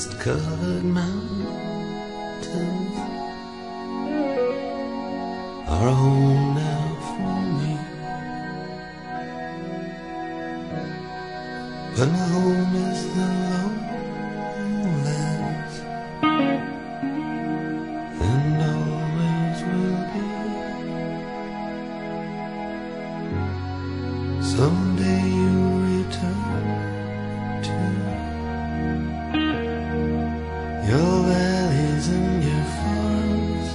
mist-covered mountains are a home now for me, but my home is the lowlands, and always will be. Someday you'll return to your valleys and your farms,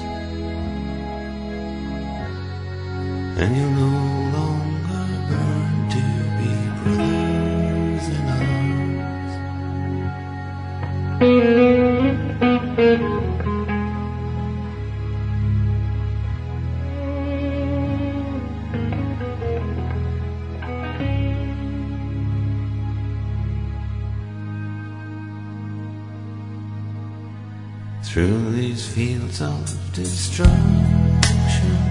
and you'll no longer burn to be brothers in arms. Through these fields of destruction,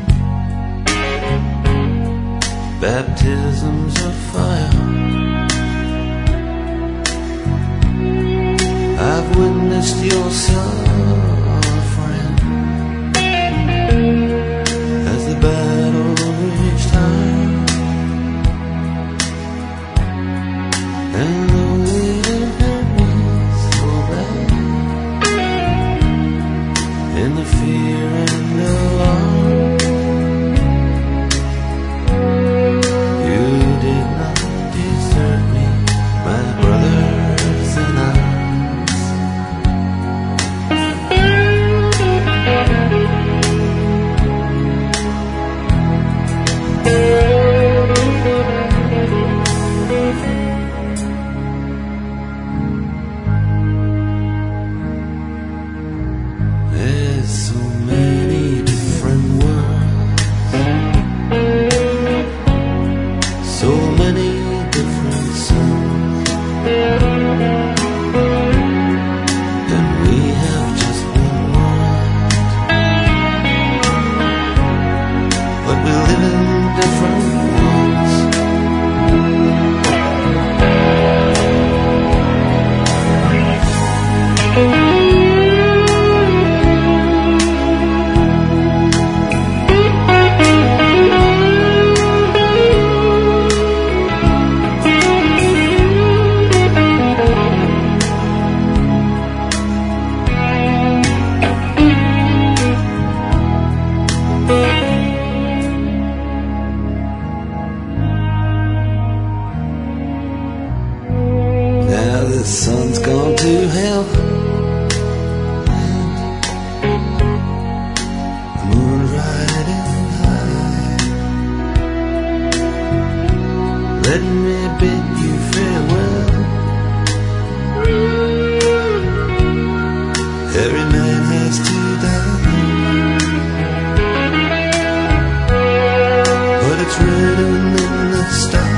baptisms of fire, I've witnessed your suffering as the battle reached high, and though it hurt me so bad, in the fear and alarm, you did not desert me, my brothers in arms. There's so many different worlds, so many different suns, and we have just one world, but we live in different ones. Now the sun's gone to hell, the moon riding high. Let me bid you farewell. Every man has to die, but it's written in the stars.